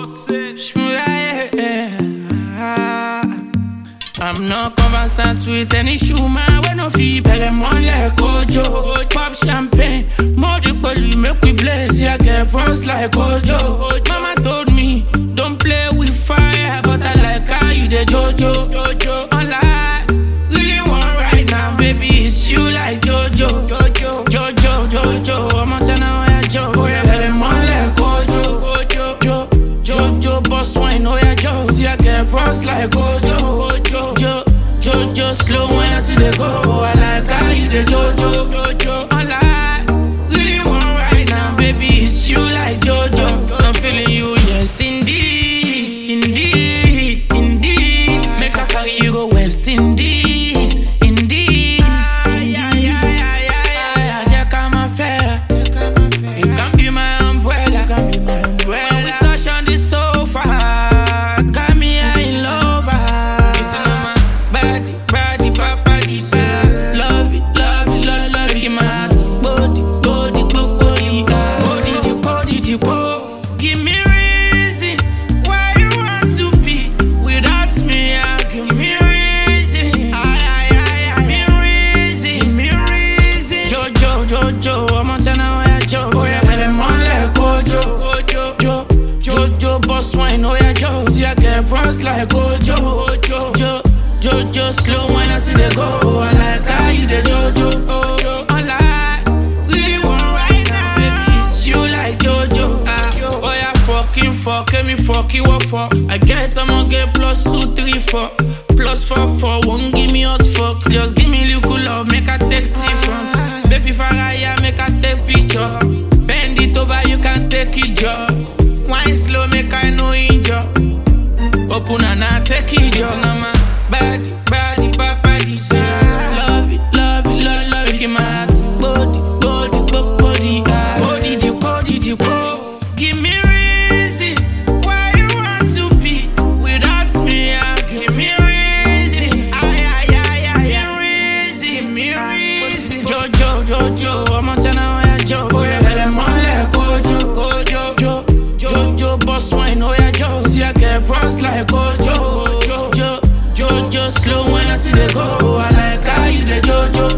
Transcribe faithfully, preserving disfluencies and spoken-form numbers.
I'm not conversant with any shoeman. When no fee, better mon like Ojo. Pop champagne, more the police make we blaze. Yeah, get fronts like Ojo. Mama told me, don't play with fire, but I like how you the Jojo. Jojo, all I really want right now, baby, is you like Jojo. Jojo, Jojo, Jojo. I'm on ten now, yeah, Jojo. Oh yeah, better mon like Ojo. Ojo, Jojo, Jojo, boss wine, oh yeah, Jojo. See I get fronts like Ojo. Jojo, Jojo, slow when I see the go. I like how you the Jojo, Jojo. All I really want right now, baby, is you like Jojo. I'm feeling you, yes, indeed, indeed, indeed. Make I carry you go West Indies, Indies. Yeah, yeah, yeah, yeah, yeah. Check out my fella. You can be my umbrella, can be my umbrella. When we touch on the sofa, got me in love. Body, body, body, love it, love it, love, love it, my heart. Body, body, body, body, body, body. Give me reason why you want to be without me. Give me reason, I, I, I, me reason, me reason. Jojo, Jojo, I'm on ten now, yeah, Jojo. Oh yeah, let them on like Ojo, Ojo, Jojo, Jojo, boss wine, oh yeah, Jojo. See I get fronts like Ojo, Ojo, Jojo. Jojo, slow when I see the go. I like how you the Jojo. Oh, all I really want right now, baby, is you like Jojo. Ah, oh yeah, fucking fuck, me fuck you up for. I get I'ma get plus two, three, four, plus four, four. Won't give me hot fuck. Just give me little love, make a taxi front. Baby Faraya, make a take picture. Bend it over, you can take it, job. Wine slow, make I no injure. Open and I take it, job. Body, body, body, say love it, love it, love, love it, give my heart. Body, body, body, body, body, body, body. Give me reason why you want to be without me. Give me reason, I, I, I, I, me reason, me reason. Jojo, Jojo, I'm on ten now, yeah, Jojo. Oh yeah, let them on like Ojo, Ojo, Jojo, Jojo, boss wine, oh yeah, Jojo. See I get fronts like Ojo, Ojo, Jojo. Jojo, slow when I see the go. I like how you the Jojo.